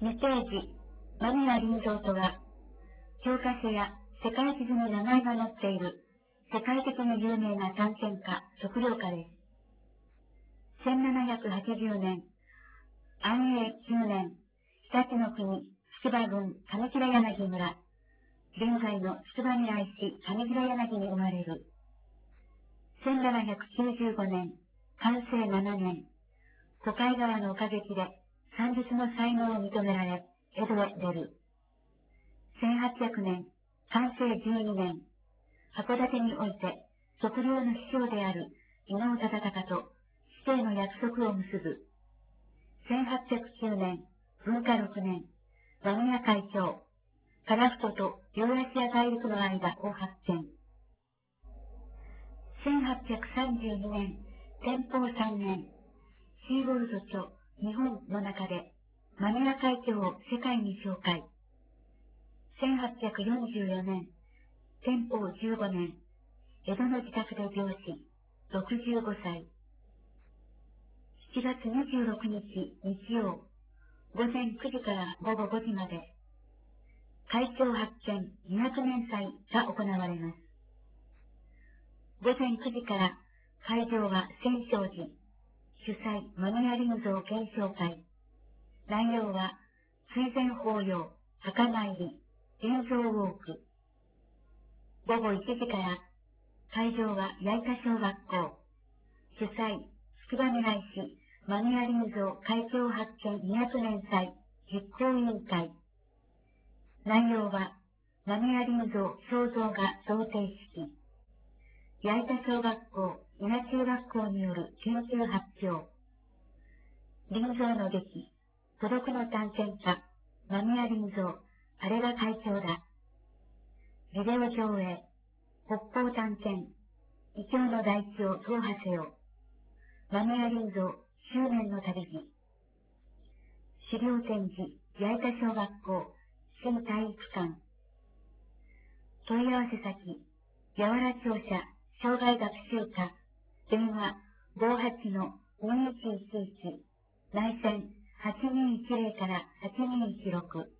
2ページ、間宮林蔵とは、教科書や世界地図に名前が載っている世界的に有名な探検家、測量家です。1780年、安永9年、日立の国、筑波郡上平柳村、現在の筑波未来市上平柳に生まれる。1795年、寛政7年、小海川の岡劇で算術の才能を認められ、江戸へ出る。1800年、寛政12年、函館において測量の師匠である伊能忠敬と死刑の約束を結ぶ。1809年、文化6年、間宮会長、樺太とユーラシア大陸の間を発見。1832年、天保3年、シーボルト著日本の中で間宮海峡を世界に紹介。1844年、天保15年、江戸の自宅で病死、65歳。7月26日日曜、午前9時から午後5時まで、海峡発見200年祭が行われます。午前9時から会場は千勝寺、主催間宮林蔵検証会。内容は追善法要、墓参り、林蔵ウォーク。午後1時から会場は矢板小学校、主催筑波未来市間宮林蔵海峡発見200年祭実行委員会。内容は間宮林蔵肖像画贈呈式。矢板小学校、伊那中学校による研究発表。林蔵の劇、孤独の探検家、間宮林蔵、あれが会長だ。ビデオ上映、北方探検、異教の大地を踏破せよ。間宮林蔵、執念の旅路。資料展示、矢板小学校、新体育館。問い合わせ先、八原庁舎、障害学習課、電話58-2111、内線8210から8216。